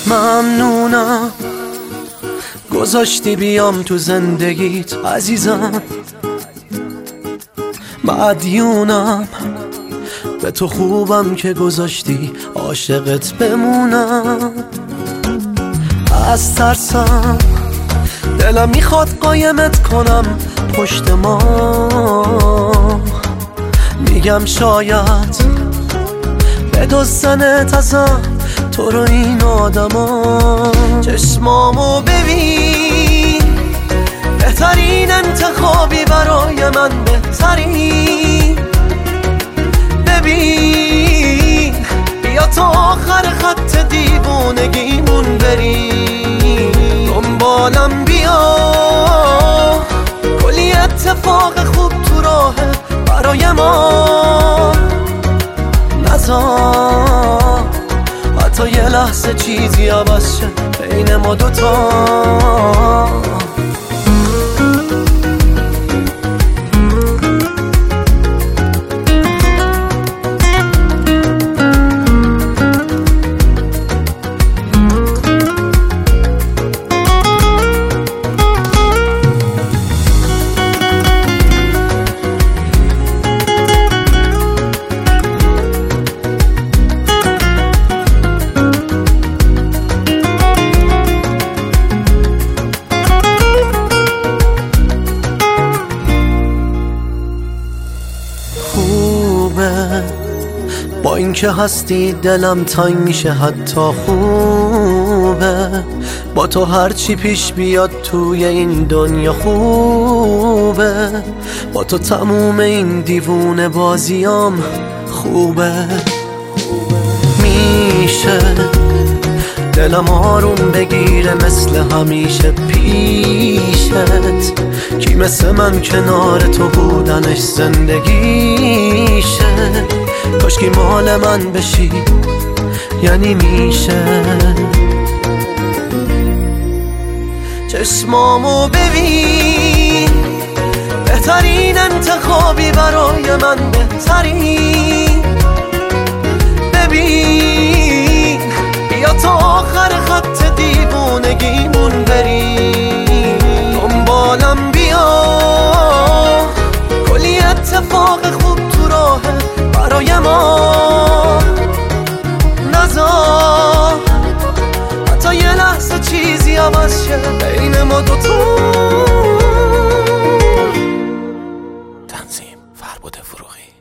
ممنونم گذاشتی بیام تو زندگیت عزیزم، مدیونم به تو خوبم که گذاشتی عاشقت بمونم. از ترسم دلم میخواد قایمت کنم پشت ما، میگم شاید بدزدنت ازم تو رو این آدما. چشمامو ببین، بهترین انتخابی برای من، بهترین. ببین بیا تا آخر خط دیوونگیمون بریم، دنبالم بیا، کلی اتفاق خوب تو راه برای ما. نذار حتی یه لحظه چیزی عوض شه بین ما دوتا. با اینکه هستی دلم تنگ میشه حتی خوبه، با تو هرچی پیش بیاد توی این دنیا خوبه، با تو تموم این دیوونه بازیام خوبه. میشه دلم آروم بگیره مثل همیشه پیشت، کی مثل من کنار تو بودنش زندگیشه. کاشکی مال من بشی یعنی میشه. چشمامو ببین، بهترین انتخابی برای من، بهترین. ببین بیا تا آخر خط دیوونگیمون بریم، دنبالم بیا، کلی اتفاق خوب تو راه برای ما. نذار حتی یه لحظه چیزی عوض شه بین ما دوتا. تنظیم فربد فروغی.